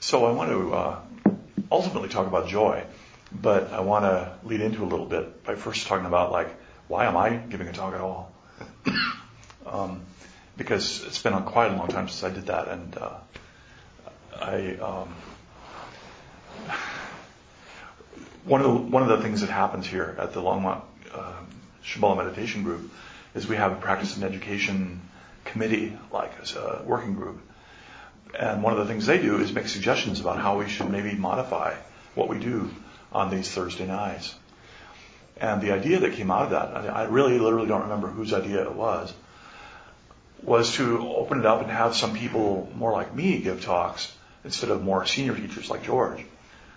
So I want to ultimately talk about joy, but I want to lead into a little bit by first talking about, like, why am I giving a talk at all? Because it's been quite a long time since I did that, and one of the things that happens here at the Longmont Shambhala Meditation Group is we have a practice and education committee, like a working group. And one of the things they do is make suggestions about how we should maybe modify what we do on these Thursday nights. And the idea that came out of that, I really literally don't remember whose idea it was to open it up and have some people more like me give talks instead of more senior teachers like George.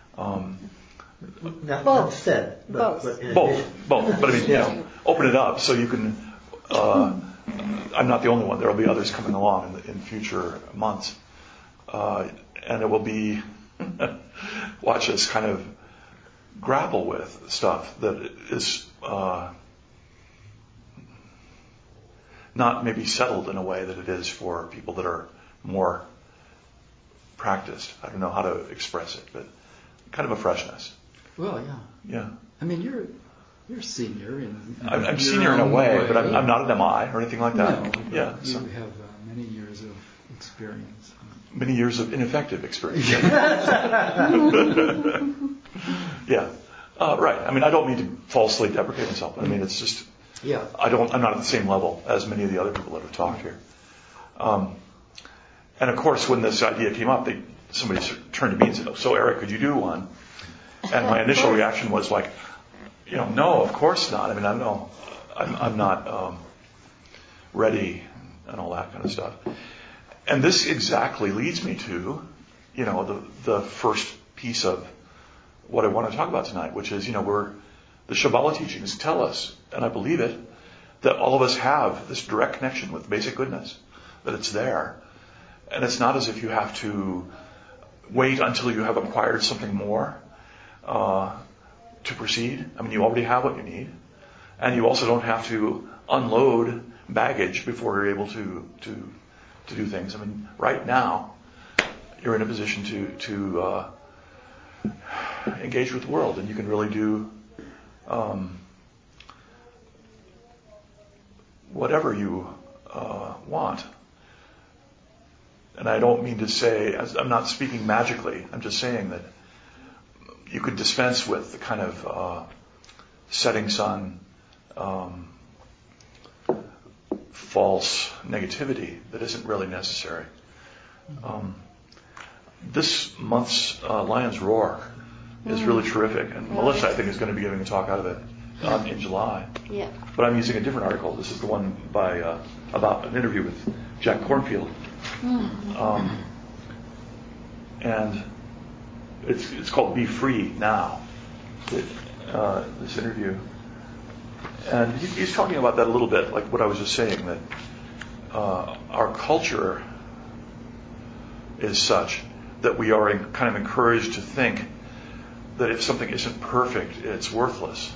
Not said, but both. But I mean, open it up so you can. I'm not the only one. There will be others coming along in future months, and it will be watch us kind of grapple with stuff that is not maybe settled in a way that it is for people that are more practiced. I don't know how to express it, but kind of a freshness. Well, yeah. Yeah. I mean, you're senior. I'm senior in a way, but I'm not an MI or anything like that. No, yeah. You have many years of experience. Many years of ineffective experience. Yeah. Yeah. Right. I mean, I don't mean to falsely deprecate myself. But I mean, it's just. Yeah. I'm not at the same level as many of the other people that have talked here. And of course, when this idea came up, somebody turned to me and said, "Oh, so Eric, could you do one?" And my initial reaction was like, no, of course not. I mean, I'm not ready and all that kind of stuff. And this exactly leads me to, the first piece of what I want to talk about tonight, which is, the Shambhala teachings tell us, and I believe it, that all of us have this direct connection with basic goodness, that it's there. And it's not as if you have to wait until you have acquired something more to proceed. I mean, you already have what you need. And you also don't have to unload baggage before you're able to do things. I mean, right now, you're in a position to engage with the world, and you can really do whatever you want. And I don't mean to say, I'm not speaking magically, I'm just saying that you could dispense with the kind of setting sun, false negativity that isn't really necessary. This month's Lion's Roar is really terrific, and Melissa, I think, is going to be giving a talk out of it in July. Yeah. But I'm using a different article. This is the one about an interview with Jack Kornfield. And it's called Be Free Now, this interview. And he's talking about that a little bit, like what I was just saying, that our culture is such that we are kind of encouraged to think that if something isn't perfect, it's worthless,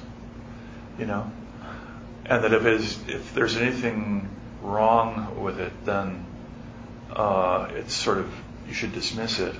and that if there's anything wrong with it, then it's sort of, you should dismiss it.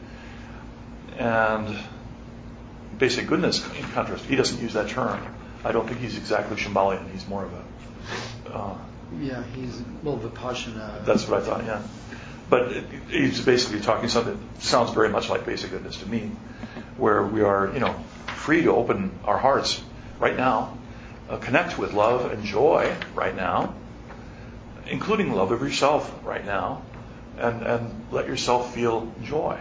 And basic goodness, in contrast, he doesn't use that term. I don't think he's exactly Shambhalian. He's more of a... he's Vipassana. That's what I thought, yeah. But he's basically talking something that sounds very much like basic goodness to me, where we are, free to open our hearts right now, connect with love and joy right now, including love of yourself right now, and let yourself feel joy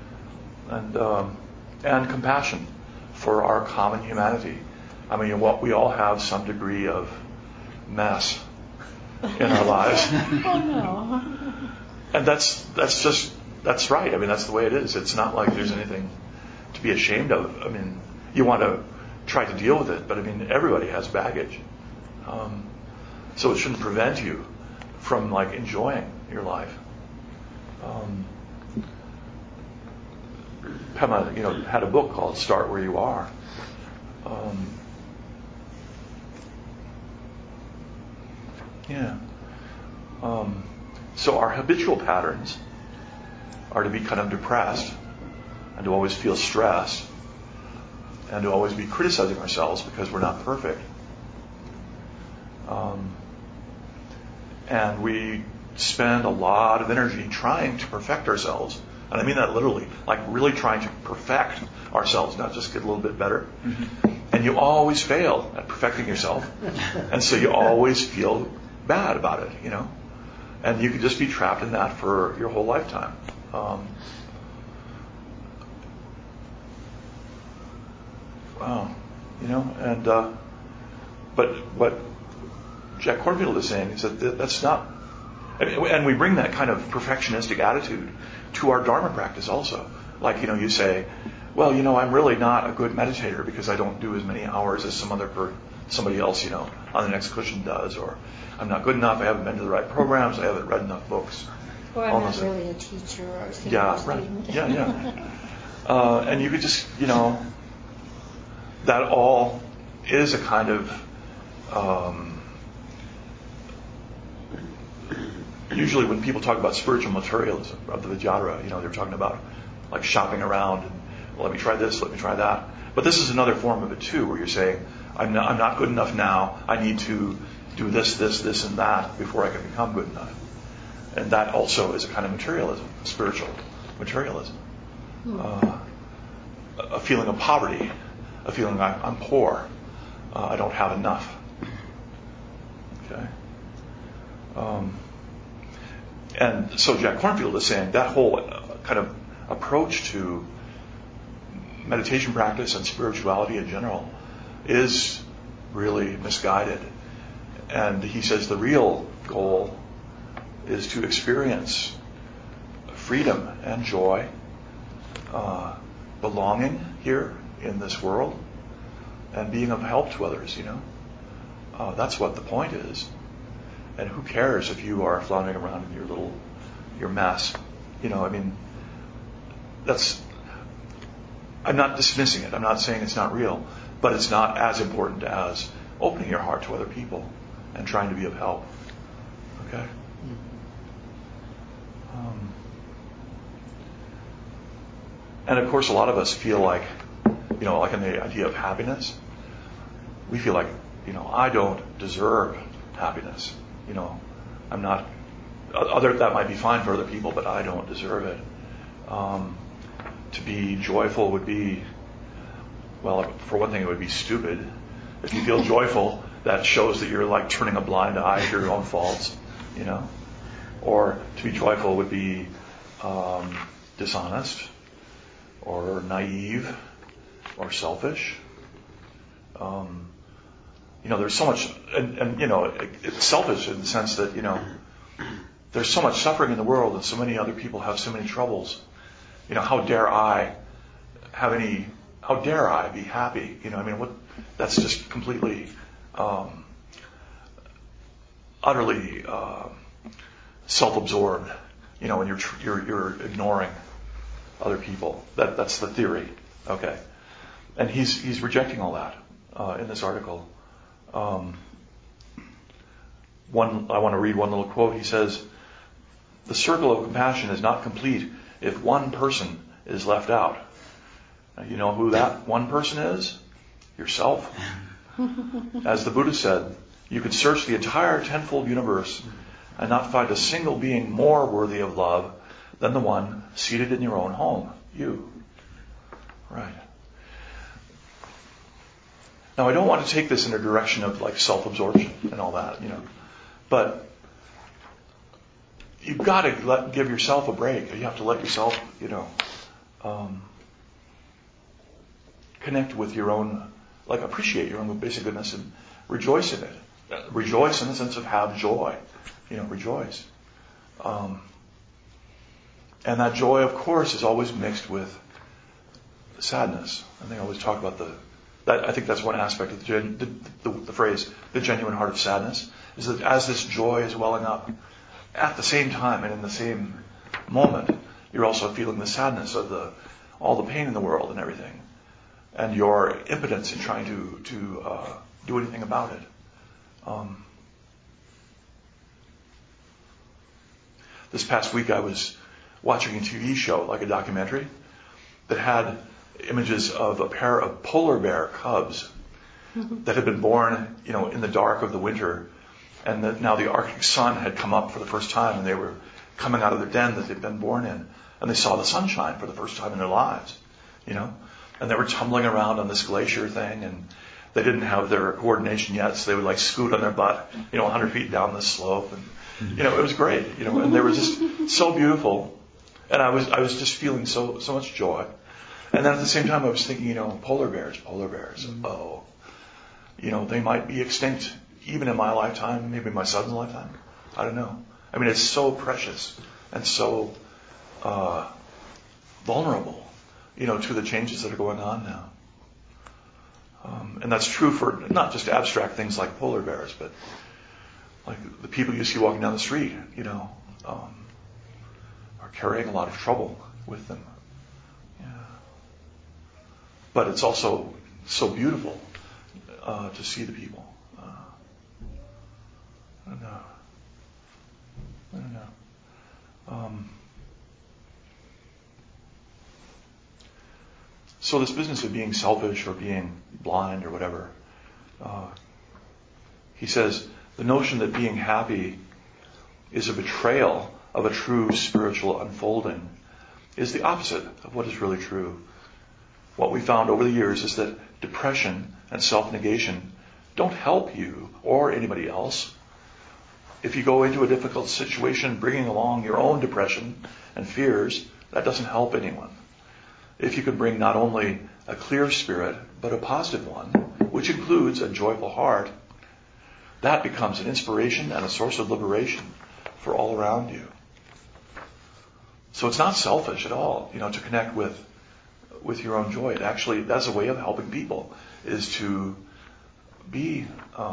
and compassion for our common humanity. I mean, we all have some degree of mess in our lives. Oh no. And that's right. I mean, that's the way it is. It's not like there's anything to be ashamed of. I mean, you want to try to deal with it, but I mean, everybody has baggage. So it shouldn't prevent you from enjoying your life. Pema, had a book called Start Where You Are. So our habitual patterns are to be kind of depressed and to always feel stress, and to always be criticizing ourselves because we're not perfect. And we spend a lot of energy trying to perfect ourselves. And I mean that literally, like really trying to perfect ourselves, not just get a little bit better. Mm-hmm. And you always fail at perfecting yourself. And so you always feel bad about it, And you could just be trapped in that for your whole lifetime. But what Jack Kornfield is saying is that that's not, and we bring that kind of perfectionistic attitude to our Dharma practice also. Like, you say, well, I'm really not a good meditator because I don't do as many hours as somebody else, on the next cushion does, or I'm not good enough, I haven't been to the right programs, I haven't read enough books. Or I'm not really a teacher or a student. Yeah, right. Yeah. And you could just, that all is a kind of, usually when people talk about spiritual materialism of the Vijayadhara, they're talking about like shopping around and, well, let me try this, let me try that. But this is another form of it too, where you're saying, I'm not good enough now, I need to do this, and that before I can become good enough. And that also is a kind of materialism, spiritual materialism. A feeling of poverty, a feeling I'm poor, I don't have enough. Okay? And so Jack Kornfield is saying that whole kind of approach to meditation practice and spirituality in general is really misguided. And he says the real goal is to experience freedom and joy, belonging here in this world, and being of help to others, That's what the point is. And who cares if you are floundering around in your mess? I'm not dismissing it. I'm not saying it's not real, but it's not as important as opening your heart to other people and trying to be of help. Okay? And of course, a lot of us feel like, like in the idea of happiness, we feel like, I don't deserve happiness. I'm not, that might be fine for other people, but I don't deserve it. To be joyful would be, well, for one thing, it would be stupid. If you feel joyful, that shows that you're like turning a blind eye to your own faults, Or to be joyful would be dishonest, or naive, or selfish. There's so much, and it's selfish in the sense that, there's so much suffering in the world and so many other people have so many troubles. How dare I be happy? That's just completely, utterly, self-absorbed, when you're ignoring other people. That's the theory. Okay. And he's rejecting all that, in this article. I want to read one little quote. He says, "The circle of compassion is not complete if one person is left out." Now, you know who that one person is? Yourself. As the Buddha said, you could search the entire tenfold universe and not find a single being more worthy of love than the one seated in your own home. You. Right. Now, I don't want to take this in a direction of like self-absorption and all that, but you've got to give yourself a break. You have to let yourself, connect with your own, appreciate your own basic goodness and rejoice in it. Rejoice in the sense of have joy, rejoice. And that joy, of course, is always mixed with sadness. And they always talk about I think that's one aspect of the phrase, the genuine heart of sadness, is that as this joy is welling up, at the same time and in the same moment, you're also feeling the sadness of all the pain in the world and everything, and your impotence in trying to do anything about it. This past week I was watching a TV show, like a documentary, that had images of a pair of polar bear cubs that had been born, in the dark of the winter, and that now the Arctic sun had come up for the first time, and they were coming out of their den that they'd been born in, and they saw the sunshine for the first time in their lives, and they were tumbling around on this glacier thing, and they didn't have their coordination yet, so they would scoot on their butt, 100 feet down this slope, and it was great, and they were just so beautiful, and I was just feeling so much joy, and then at the same time I was thinking, polar bears, oh, they might be extinct even in my lifetime, maybe my son's lifetime, I don't know. I mean, it's so precious and so vulnerable, to the changes that are going on now. And that's true for not just abstract things like polar bears, but like the people you see walking down the street, are carrying a lot of trouble with them. Yeah. But it's also so beautiful to see the people. I don't know. So this business of being selfish or being blind or whatever, he says the notion that being happy is a betrayal of a true spiritual unfolding is the opposite of what is really true. What we found over the years is that depression and self-negation don't help you or anybody else. If you go into a difficult situation bringing along your own depression and fears, that doesn't help anyone. If you can bring not only a clear spirit, but a positive one, which includes a joyful heart, that becomes an inspiration and a source of liberation for all around you. So it's not selfish at all, to connect with your own joy. It actually, that's a way of helping people, is to be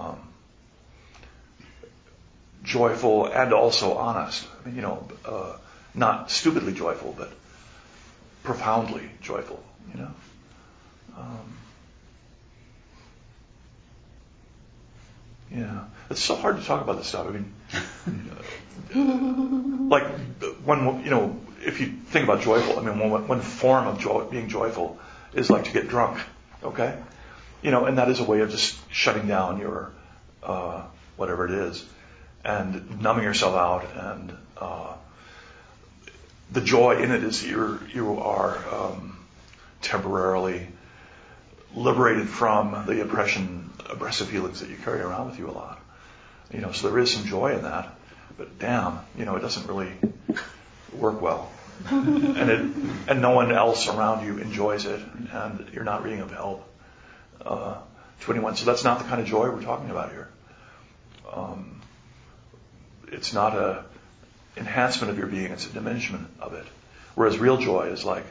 joyful and also honest. I mean, not stupidly joyful, but profoundly joyful, Yeah. It's so hard to talk about this stuff. I mean, like when, if you think about joyful, I mean, one form of being joyful is like to get drunk, okay? And that is a way of just shutting down your, whatever it is, and numbing yourself out, and the joy in it is you are temporarily liberated from the oppressive feelings that you carry around with you a lot. So there is some joy in that, but damn, it doesn't really work well, and no one else around you enjoys it, and you're not being of help to anyone. So that's not the kind of joy we're talking about here. It's not a enhancement of your being, it's a diminishment of it. Whereas real joy is like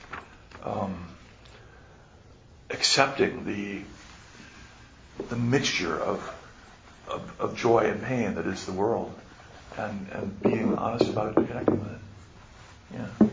accepting the mixture of joy and pain that is the world, and being honest about it and connecting with it. Yeah.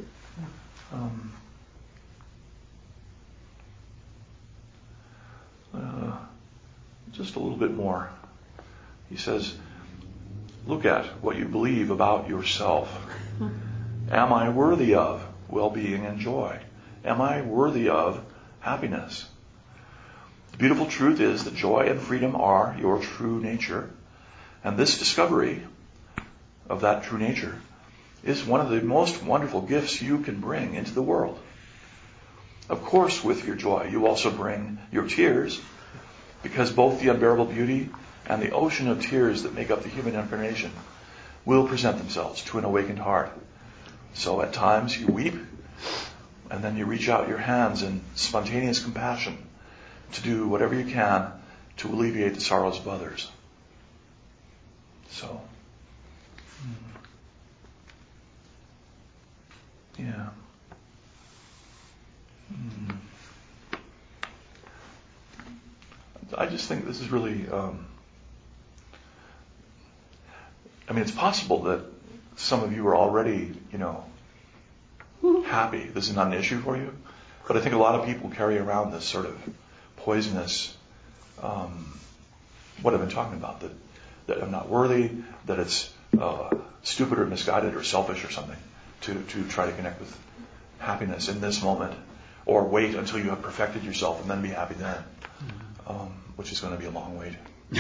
Just a little bit more. He says, look at what you believe about yourself. Am I worthy of well-being and joy? Am I worthy of happiness? The beautiful truth is that joy and freedom are your true nature. And this discovery of that true nature is one of the most wonderful gifts you can bring into the world. Of course, with your joy, you also bring your tears, because both the unbearable beauty and the ocean of tears that make up the human incarnation will present themselves to an awakened heart. So at times you weep, and then you reach out your hands in spontaneous compassion to do whatever you can to alleviate the sorrows of others. So, yeah. I just think this is really, it's possible that some of you are already, happy. This is not an issue for you. But I think a lot of people carry around this sort of poisonous, what I've been talking about, that I'm not worthy, that it's stupid or misguided or selfish or something to try to connect with happiness in this moment, or wait until you have perfected yourself and then be happy then, which is going to be a long wait.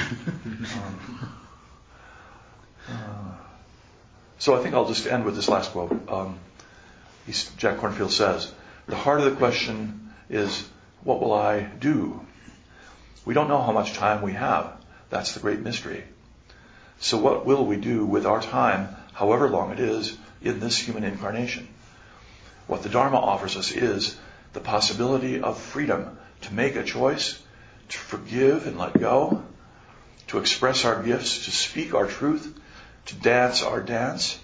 So I think I'll just end with this last quote. Jack Kornfield says, "The heart of the question is, what will I do? We don't know how much time we have. That's the great mystery. So what will we do with our time, however long it is, in this human incarnation? What the Dharma offers us is the possibility of freedom to make a choice, to forgive and let go, to express our gifts, to speak our truth, to dance our dance,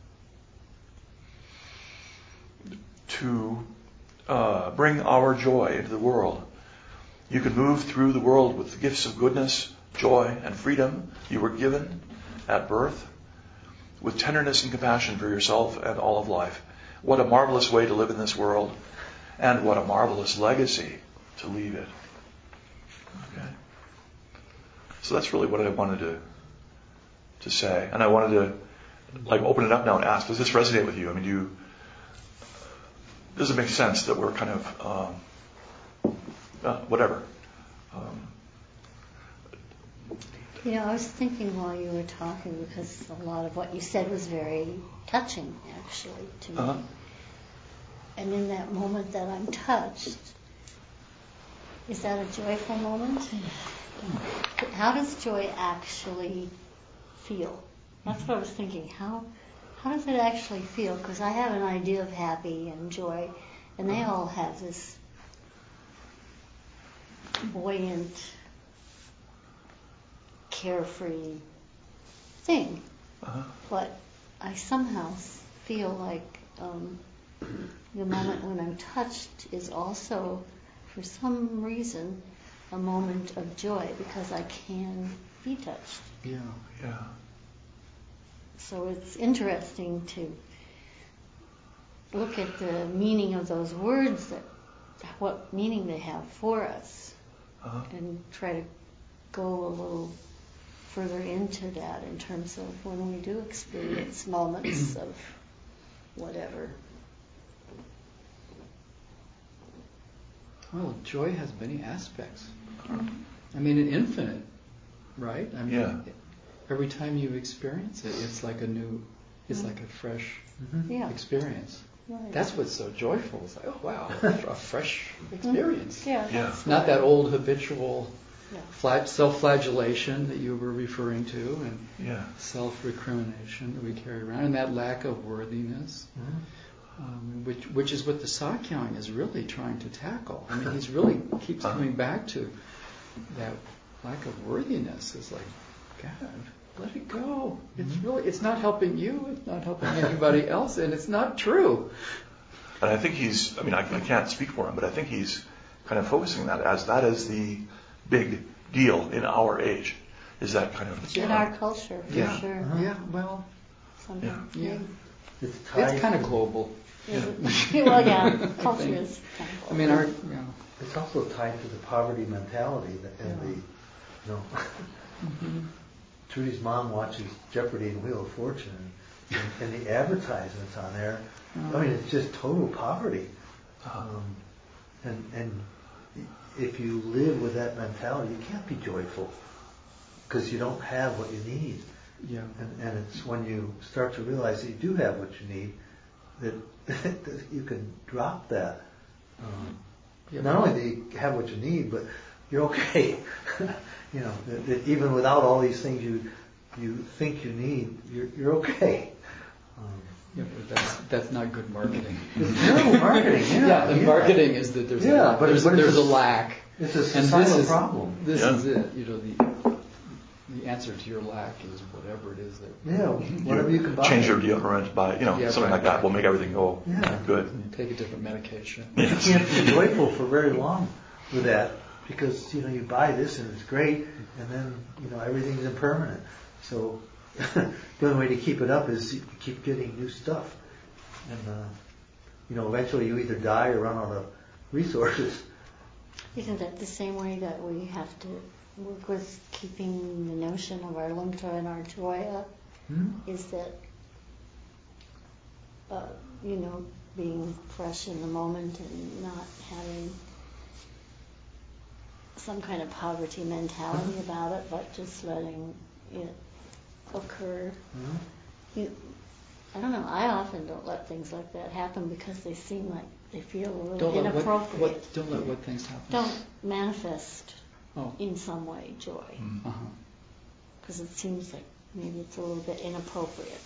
to bring our joy into the world. You can move through the world with the gifts of goodness, joy, and freedom you were given at birth, with tenderness and compassion for yourself and all of life. What a marvelous way to live in this world, and what a marvelous legacy to leave it." Okay. So that's really what I wanted to say, and I wanted to open it up now and ask: does this resonate with you? I mean, does it make sense that we're kind of whatever? I was thinking while you were talking, because a lot of what you said was very touching, actually, to me. And in that moment that I'm touched, is that a joyful moment? How does joy actually feel? That's what I was thinking. How does it actually feel? Because I have an idea of happy and joy, and they all have this buoyant, carefree thing. But I somehow feel like the moment when I'm touched is also, for some reason, a moment of joy, because I can be touched. Yeah. So it's interesting to look at the meaning of those words, what meaning they have for us, and try to go a little further into that in terms of when we do experience moments of whatever. Well, joy has many aspects. I mean, an infinite, right? I mean, every time you experience it, it's like a fresh experience. Right. That's what's so joyful. It's like, oh wow, a fresh experience. That's Not that old habitual Yeah. self-flagellation that you were referring to, and Yeah. self-recrimination that we carry around, and that lack of worthiness, which is what the Sakyong is really trying to tackle. I mean, he's really keeps coming back to that lack of worthiness. It's like, God, let it go. It's not helping you. It's not helping anybody else, and it's not true. And I think I can't speak for him, but I think he's kind of focusing that is the big deal in our age, is that kind of... In our culture, for sure. Yeah, well, It's kind of global. Well, culture is kind of global. I mean, It's also tied to the poverty mentality and Trudy's mom watches Jeopardy and Wheel of Fortune, and the advertisements on there. I mean, it's just total poverty. And if you live with that mentality, you can't be joyful because you don't have what you need. Yeah. And it's when you start to realize that you do have what you need that you can drop that. Not only do you have what you need, but you're okay. That even without all these things you think you need, you're okay. But that's not good marketing. It's terrible marketing. Marketing is that there's a lack. It's a societal problem. This is it. The answer to your lack is whatever it is that. Whatever you can buy. Change your deodorant by something like that will make everything go good. Take a different medication. You can't be joyful for very long with that because you buy this and it's great, and then everything's impermanent. So the only way to keep it up is you keep getting new stuff, and eventually you either die or run out of resources. Isn't that the same way that we have to work with keeping the notion of our lungta and our joy up? Is that being fresh in the moment and not having some kind of poverty mentality about it, but just letting it occur. I don't know. I often don't let things like that happen because they seem like they feel a little inappropriate. Don't let what things happen? Don't manifest in some way joy. Because it seems like maybe it's a little bit inappropriate.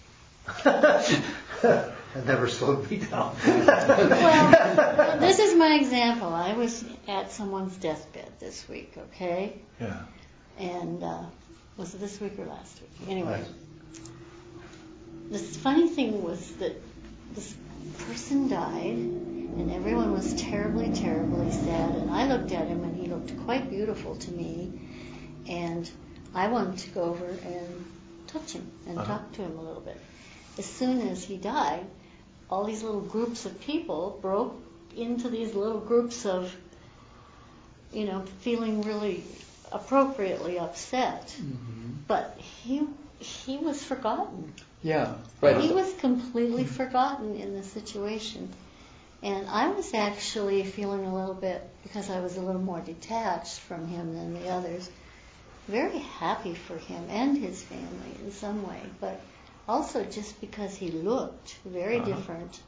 That never slowed me down. Well, this is my example. I was at someone's deathbed this week, okay? Yeah. And was it this week or last week? Anyway, the funny thing was that this person died, and everyone was terribly, terribly sad. And I looked at him, and he looked quite beautiful to me. And I wanted to go over and touch him and talk to him a little bit. As soon as he died, all these little groups of people broke into these little groups of, feeling really appropriately upset. But he was forgotten. Yeah, right. He was completely forgotten in the situation. And I was actually feeling a little bit, because I was a little more detached from him than the others, very happy for him and his family in some way, but also just because he looked very different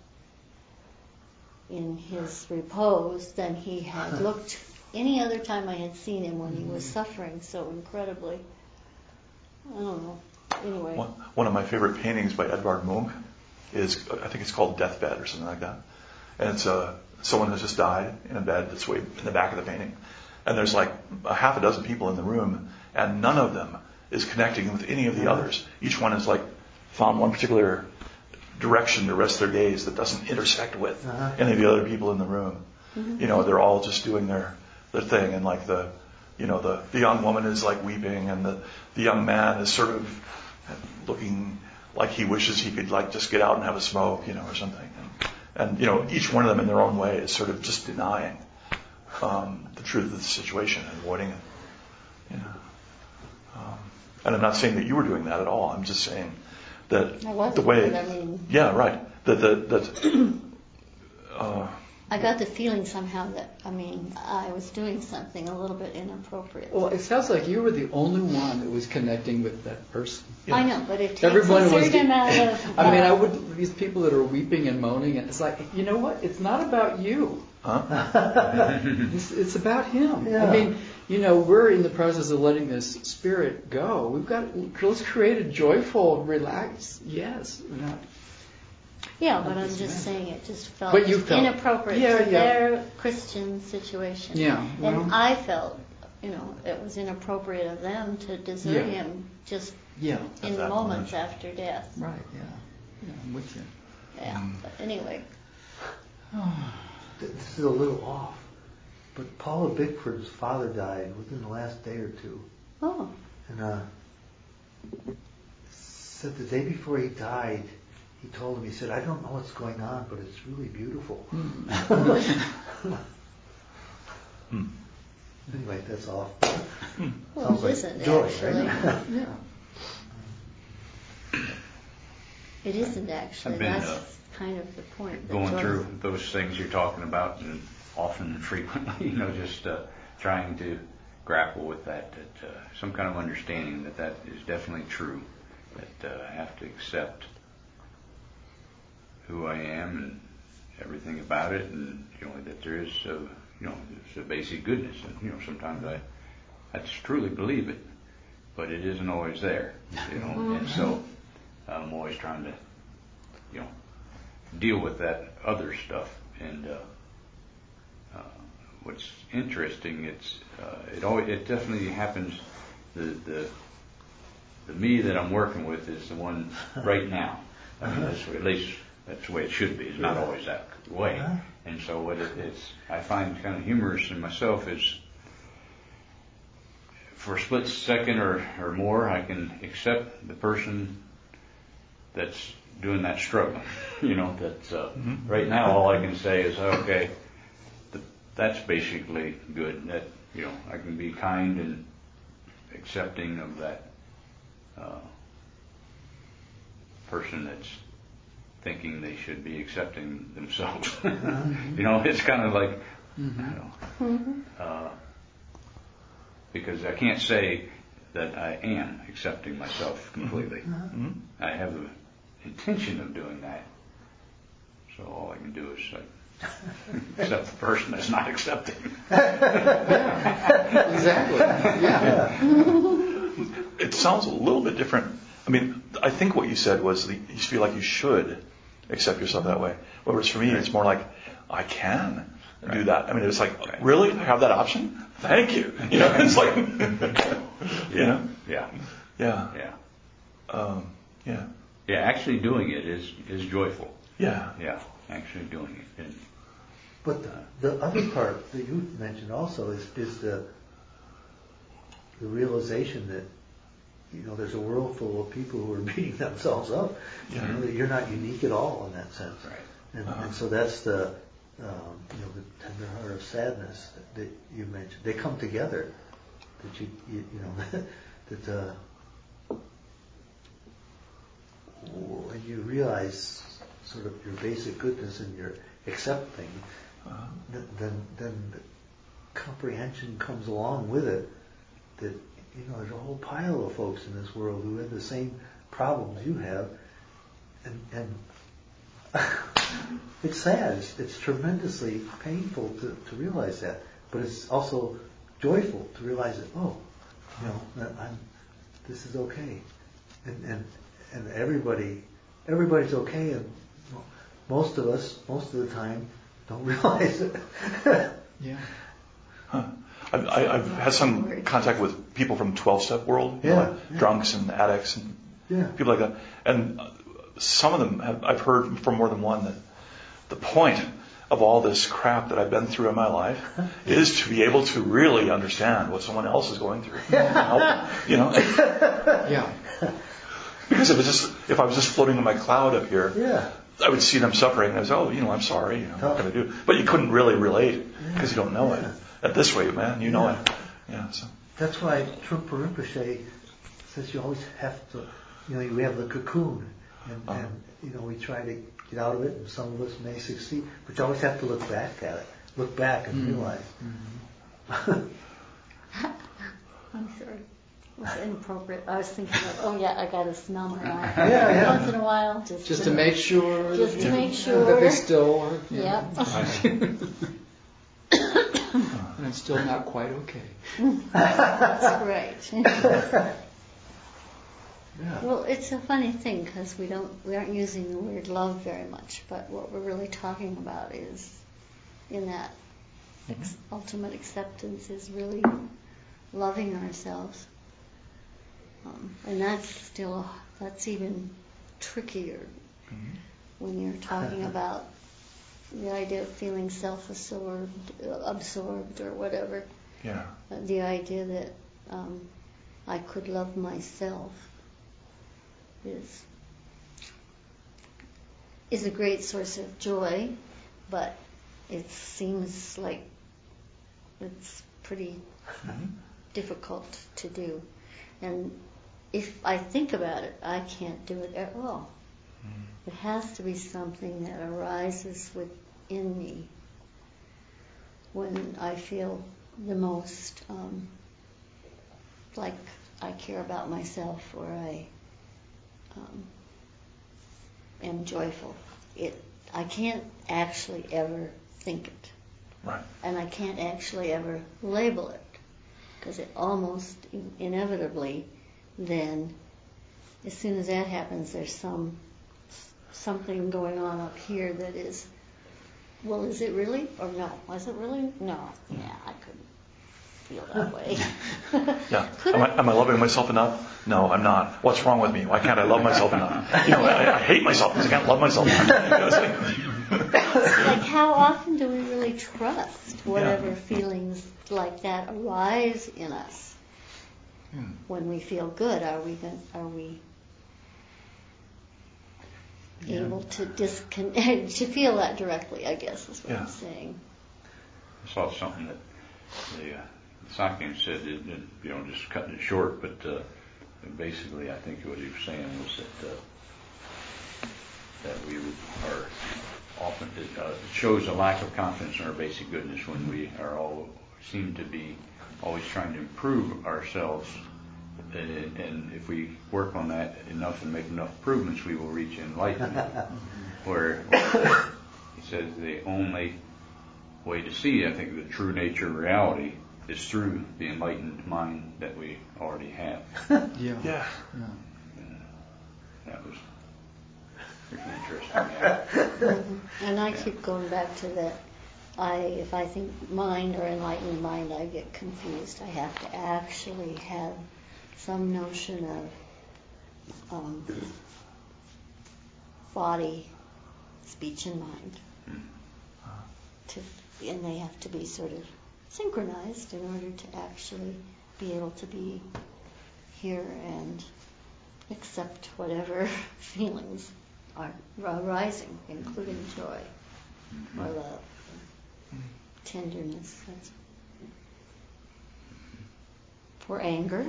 in his repose than he had looked any other time I had seen him when he was suffering so incredibly. I don't know. Anyway. One of my favorite paintings by Edvard Munch is, I think it's called Deathbed or something like that. And it's someone who's just died in a bed that's way in the back of the painting. And there's like a half a dozen people in the room, and none of them is connecting with any of the others. Each one has like found one particular direction to rest their gaze that doesn't intersect with any of the other people in the room. They're all just doing their thing, and like the young woman is like weeping, and the young man is sort of looking like he wishes he could like just get out and have a smoke, or something. And each one of them in their own way is sort of just denying the truth of the situation and avoiding it. And I'm not saying that you were doing that at all. I'm just saying that I wasn't, the way, but I mean, yeah, right. That I got the feeling somehow that, I was doing something a little bit inappropriate. Well, it sounds like you were the only one that was connecting with that person. Yeah. I know, but it takes Everyone a certain amount of... these people that are weeping and moaning, and it's like, you know what? It's not about you. It's about him. Yeah. We're in the process of letting this spirit go. Let's create a joyful, relaxed, Yeah, but I'm just saying it just felt inappropriate to their Christian situation. Yeah. Well, and I felt, it was inappropriate of them to desert him just in the moments after death. Right, yeah. I'm with you. Yeah, but anyway. This is a little off, but Paula Bickford's father died within the last day or two. Oh. And said the day before he died, he told him, he said, I don't know what's going on, but it's really beautiful. Anyway, that's off. Well, it like isn't joy, actually. right? Yeah. It isn't actually. I've been, that's kind of the point. Going through those things you're talking about, and often and frequently, just trying to grapple with that some kind of understanding that is definitely true, that I have to accept who I am and everything about it, and that there is there's a basic goodness, and sometimes I just truly believe it, but it isn't always there, and so I'm always trying to deal with that other stuff. And what's interesting, it definitely happens. The me that I'm working with is the one right now. At least that's the way it should be. It's not always that way. And so what I find kind of humorous in myself is, for a split second or more, I can accept the person that's doing that struggle. That's right now all I can say is, okay, that's basically good. That I can be kind and accepting of that person that's thinking they should be accepting themselves. It's kind of like, because I can't say that I am accepting myself completely. I have the intention of doing that. So all I can do is accept the person that's not accepting. Exactly. Yeah. It sounds a little bit different. I mean, I think what you said was you feel like you should accept yourself that way. Whereas for me, it's more like, I can do that. I mean, it's like, really? I have that option? Thank you. It's like, Yeah. Yeah. Yeah. Yeah. Yeah, actually doing it is joyful. Yeah. Yeah, actually doing it. And, But the other part that you mentioned also is the realization that there's a world full of people who are beating themselves up. Yeah. That you're not unique at all in that sense. Right. And so that's the tender heart of sadness that you mentioned. They come together. That when you realize sort of your basic goodness and you're accepting, then the comprehension comes along with it that there's a whole pile of folks in this world who have the same problems you have, and it's sad. It's tremendously painful to realize that, but it's also joyful to realize that this is okay, and everybody's okay, and most of us, most of the time, don't realize it. Yeah. Huh. I've had some contact with people from 12-step world, drunks and addicts and people like that. And some of them I've heard from more than one that the point of all this crap that I've been through in my life is to be able to really understand what someone else is going through. Yeah. Because if I was just floating in my cloud up here, I would see them suffering. And I was, I'm sorry. What can I do? But you couldn't really relate because you don't know it. At this way, man, you know it. Yeah. So that's why Trungpa Rinpoche says you always have to. We have the cocoon, and we try to get out of it, and some of us may succeed, but you always have to look back at it. Look back and realize. I'm sorry. It was inappropriate. I was thinking of, I got a smell my eye. Once in a while. Just to make sure. Just to make sure. That they still are. Yeah. And I'm still not quite okay. That's right. Well, it's a funny thing because we aren't using the word love very much, but what we're really talking about is in that ultimate acceptance is really loving ourselves. And that's even trickier when you're talking about the idea of feeling absorbed or whatever. Yeah. The idea that I could love myself is a great source of joy, but it seems like it's pretty difficult to do. And if I think about it, I can't do it at all. It has to be something that arises within me when I feel the most like I care about myself or I am joyful. I can't actually ever think it. Right. And I can't actually ever label it because it almost inevitably then, as soon as that happens, there's something going on up here that is, well, is it really? Or no? Was it really? No. Yeah, I couldn't feel that way. Yeah. Am I loving myself enough? No, I'm not. What's wrong with me? Why can't I love myself enough? I hate myself because I can't love myself enough. Like how often do we really trust whatever feelings like that arise in us? When we feel good, are we able to disconnect, to feel that directly, I guess is what I'm saying. I saw something that the Sakyam said, just cutting it short, but basically I think what he was saying was that that we are often, it shows a lack of confidence in our basic goodness when we are all seem to be always trying to improve ourselves. And if we work on that enough and make enough improvements, we will reach enlightenment. Where he says the only way to see, I think, the true nature of reality is through the enlightened mind that we already have. Yeah. That was pretty interesting. And I keep going back to that. If I think mind or enlightened mind, I get confused. I have to actually have some notion of body, speech, and mind. And they have to be sort of synchronized in order to actually be able to be here and accept whatever feelings are arising, including joy or love, or tenderness, or anger.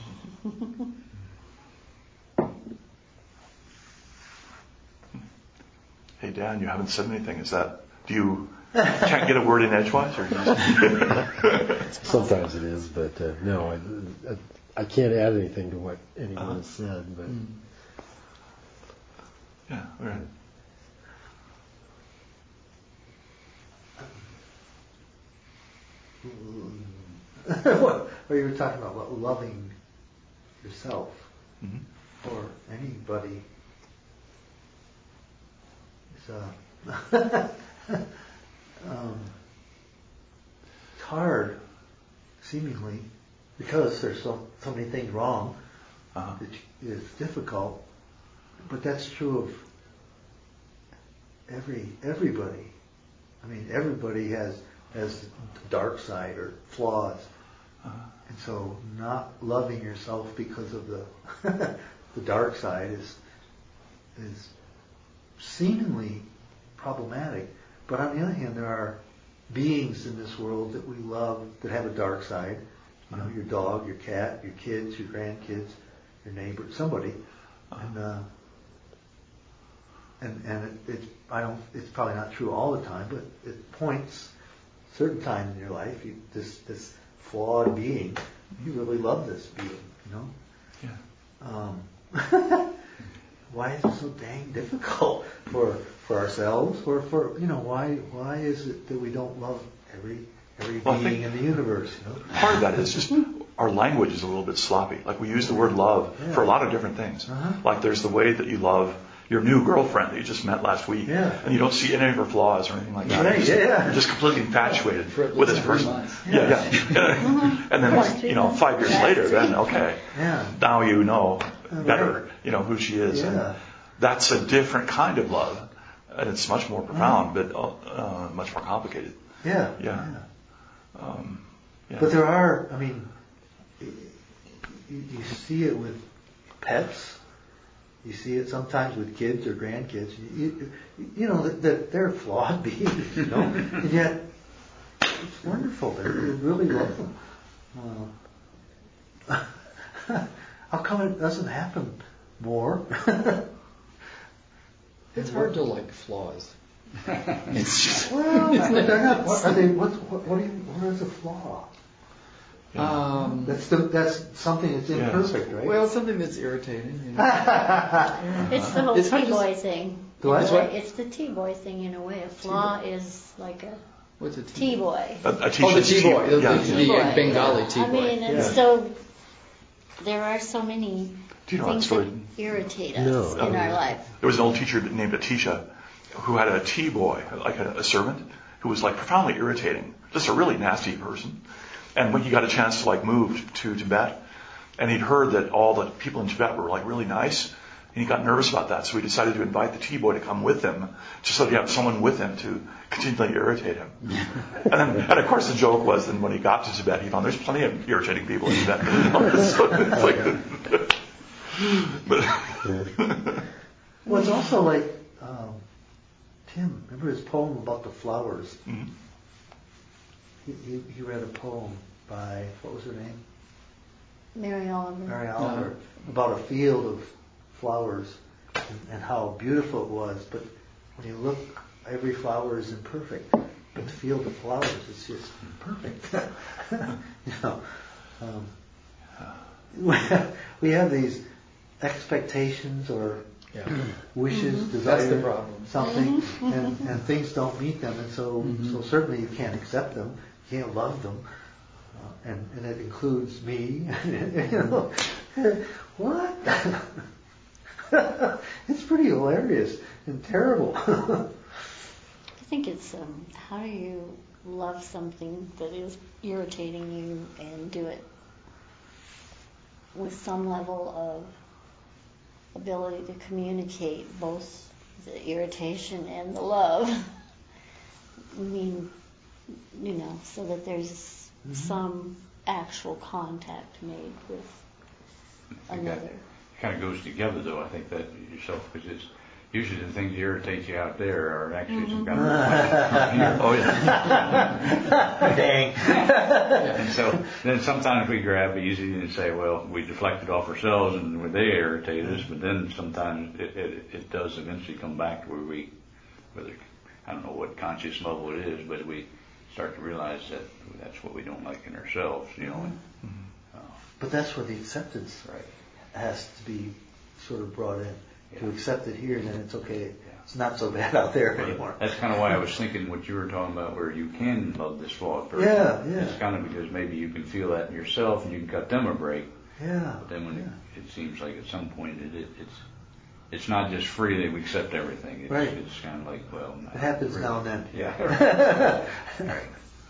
Hey Dan, you haven't said anything. Do you can't get a word in edgewise? Or Sometimes it is, but no, I can't add anything to what anyone has said. But yeah, all right. Or you were talking about loving yourself or anybody. It's hard, seemingly, because there's so many things wrong. It's difficult, but that's true of everybody. I mean, everybody has the dark side or flaws, and so not loving yourself because of the the dark side is seemingly problematic. But on the other hand, there are beings in this world that we love that have a dark side. You know, your dog, your cat, your kids, your grandkids, your neighbor, somebody. And it's probably not true all the time, but it points certain times in your life, this flawed being, you really love this being, you know? Yeah. Why is it so dang difficult for ourselves, or for, you know, why is it that we don't love every being in the universe, you know? Part of that is just our language is a little bit sloppy. Like we use the word love for a lot of different things. Like there's the way that you love your new girlfriend that you just met last week, and you don't see any of her flaws or anything like that. You're just completely infatuated with this person. And then, 5 years later, then now you know better, who she is. And that's a different kind of love, and it's much more profound, but much more complicated. But there are, I mean, you see it with pets. You see it sometimes with kids or grandkids. You know that they're flawed beings, and yet it's wonderful. They really love them. How come it doesn't happen more? It's hard to like flaws. It's just, they're not. What are they? What is a flaw? That's something that's imperfect, right? Well, something that's irritating. It's the whole T-boy thing. It's the T-boy thing in a way. A flaw is like a what's a T-boy. The T-boy. The Bengali T-boy. I mean, and so there are so many things that irritate us in our life. There was an old teacher named Atisha who had a T-boy, like a servant, who was like profoundly irritating. Just a really nasty person. And when he got a chance to move to Tibet, and he'd heard that all the people in Tibet were really nice, and he got nervous about that, so he decided to invite the T-boy to come with him, just so he'd have someone with him to continually irritate him. And of course the joke was that when he got to Tibet, he found there's plenty of irritating people in Tibet. Well, it's also like Tim. Remember his poem about the flowers? Mm-hmm. He read a poem by, what was her name? Mary Oliver. About a field of flowers. and how beautiful it was. But when you look, every flower is imperfect. But the field of flowers is just perfect. You know, we have these expectations or wishes, desires, That's the problem. something, and things don't meet them, and so certainly you can't accept them, you can't love them, and it includes me. You know, what? It's pretty hilarious and terrible. I think it's how do you love something that is irritating you and do it with some level of ability to communicate both the irritation and the love. I mean, you know, so that there's some actual contact made with another. It kind of goes together, though. I think that yourself, because it's usually the things that irritate you out there are actually some kind of reflection here. Oh yeah. Dang. And so then sometimes we grab easy and say, well, we deflect it off ourselves and they irritate us, but then sometimes it does eventually come back to where whether, I don't know what conscious level it is, but we start to realize that that's what we don't like in ourselves, you know. But that's where the acceptance has to be sort of brought in. To accept it here, then it's okay. It's not so bad out there anymore. That's kind of why I was thinking what you were talking about, where you can love this flawed person. Yeah. It's kind of because maybe you can feel that in yourself and you can cut them a break. Yeah. But then when it seems like at some point it's not just free that we accept everything. It's kind of like, well, it happens really. now and then. Yeah. Right.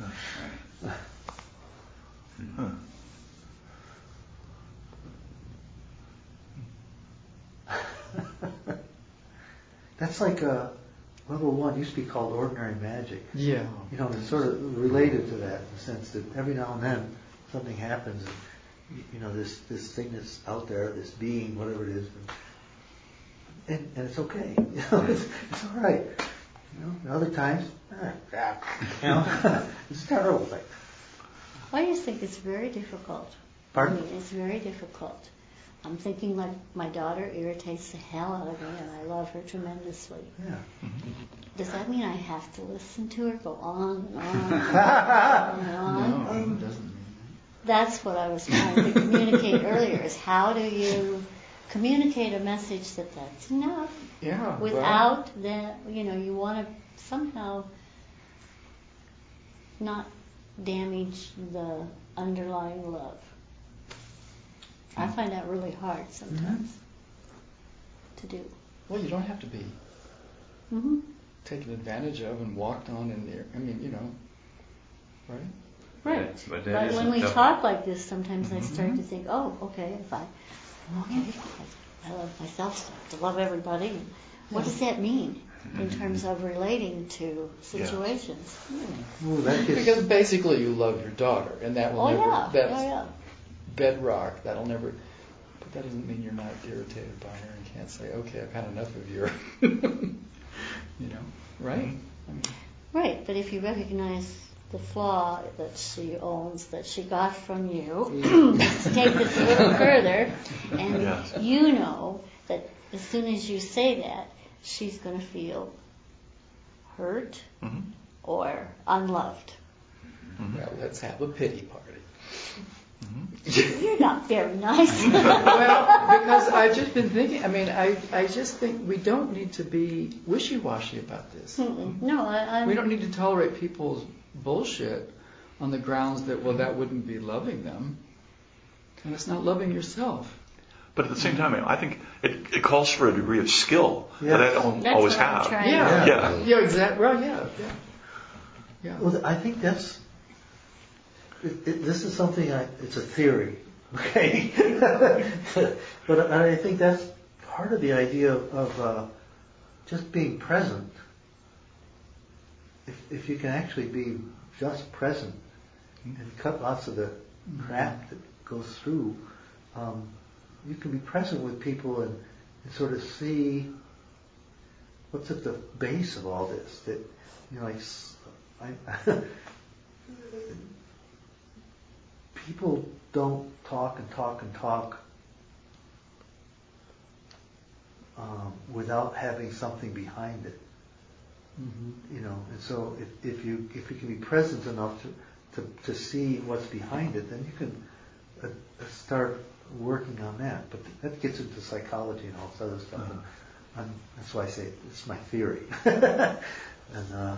That's like level 1 used to be called ordinary magic. Yeah. You know, it's sort of related to that in the sense that every now and then something happens, and you know, this thing that's out there, this being, whatever it is, and it's okay. You know, it's all right. You know, and other times, you know, it's a terrible thing. I just think it's very difficult. Pardon? I mean, it's very difficult. I'm thinking like my daughter irritates the hell out of me, and I love her tremendously. Yeah. Does that mean I have to listen to her go on and on and on and on? No, it doesn't mean That's what I was trying to communicate earlier, is how do you communicate a message that's enough that. Yeah. without that, you know, you want to somehow not damage the underlying love. I find that really hard sometimes to do. Well, you don't have to be taken advantage of and walked on in there. I mean, you know, right? Right. But But when we talk like this, sometimes I start to think, oh, okay, I love myself, so I have to love everybody. What does that mean in terms of relating to situations? Ooh, that gets, Because basically you love your daughter, and that will never. That's bedrock. That'll never. But that doesn't mean you're not irritated by her and can't say, okay, I've had enough of your. You know, right? I mean, Right, but if you recognize the flaw that she owns, that she got from you, let's take this a little further, and you know that as soon as you say that, she's going to feel hurt or unloved. well, let's have a pity party. You're not very nice. Well, because I've just been thinking, I mean, I just think we don't need to be wishy-washy about this. No, We don't need to tolerate people's bullshit on the grounds that, well, that wouldn't be loving them. And it's not loving yourself. But at the same time, I think it calls for a degree of skill that I don't That's always what I'm have. trying Yeah, exactly. Well, yeah. well, I think that's. This is something. It's a theory, okay? But I think that's part of the idea of just being present. If you can actually be just present and cut lots of the crap that goes through, you can be present with people and sort of see what's at the base of all this. That, you know, like people don't talk without having something behind it. You know, and so if you can be present enough to see what's behind it, then you can start working on that. But that gets into psychology and all this other stuff. And that's why I say it's my theory. And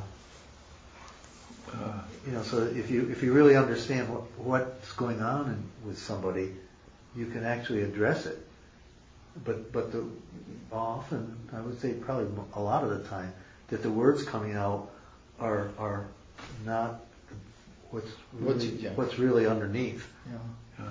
you know, so if you really understand what's going on with somebody, you can actually address it. But often, I would say probably a lot of the time, that the words coming out are not what's really underneath. Yeah.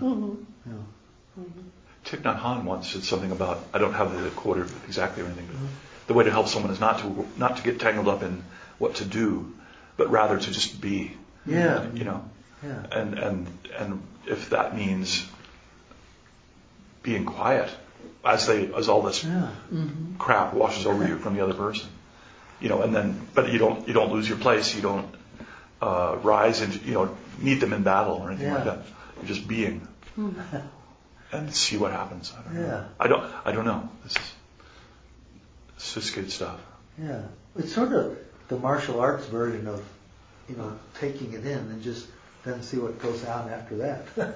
Thich Nhat Hanh once said something about, I don't have the quote exactly or anything, but the way to help someone is not to get tangled up in what to do, but rather to just be. Yeah. You know. Yeah. And if that means being quiet as all this crap washes over you from the other person, you know, and then but you don't lose your place, you don't rise and meet them in battle or anything like that. You're just being. And see what happens. I don't know. This is just good stuff. Yeah. It's sort of the martial arts version of, taking it in and just then see what goes on after that.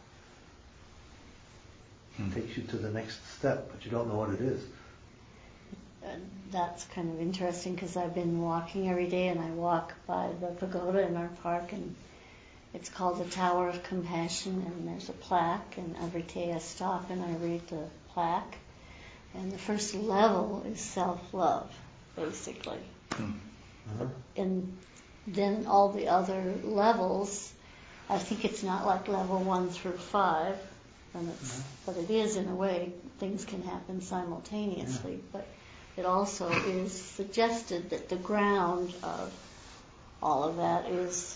Takes you to the next step, but you don't know what it is. That's kind of interesting because I've been walking every day, and I walk by the pagoda in our park, and it's called the Tower of Compassion, and there's a plaque, and every day I stop and I read the plaque. And the first level is self-love, basically. And then all the other levels, I think it's not like level 1 through 5, but it is in a way. Things can happen simultaneously, but it also is suggested that the ground of all of that is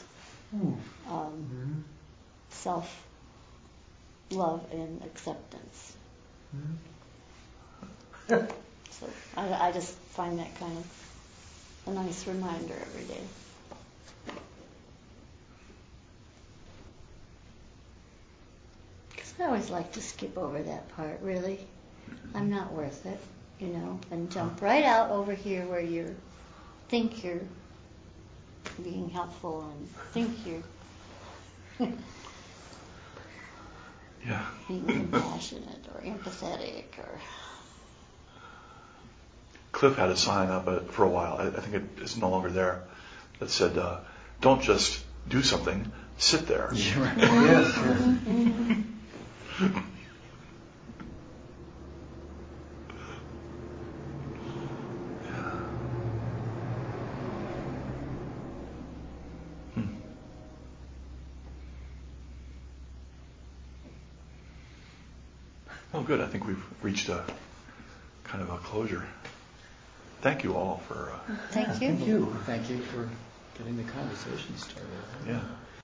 self-love and acceptance. So I just find that kind of a nice reminder every day. Because I always like to skip over that part, really. I'm not worth it, and jump right out over here where you think you're being helpful and think you're being compassionate or empathetic or... Cliff had a sign up for a while, I think it is no longer there, that said, don't just do something, sit there. Oh, good. I think we've reached a kind of a closure. Thank you all for... Thank you. Thank you for getting the conversation started. Yeah.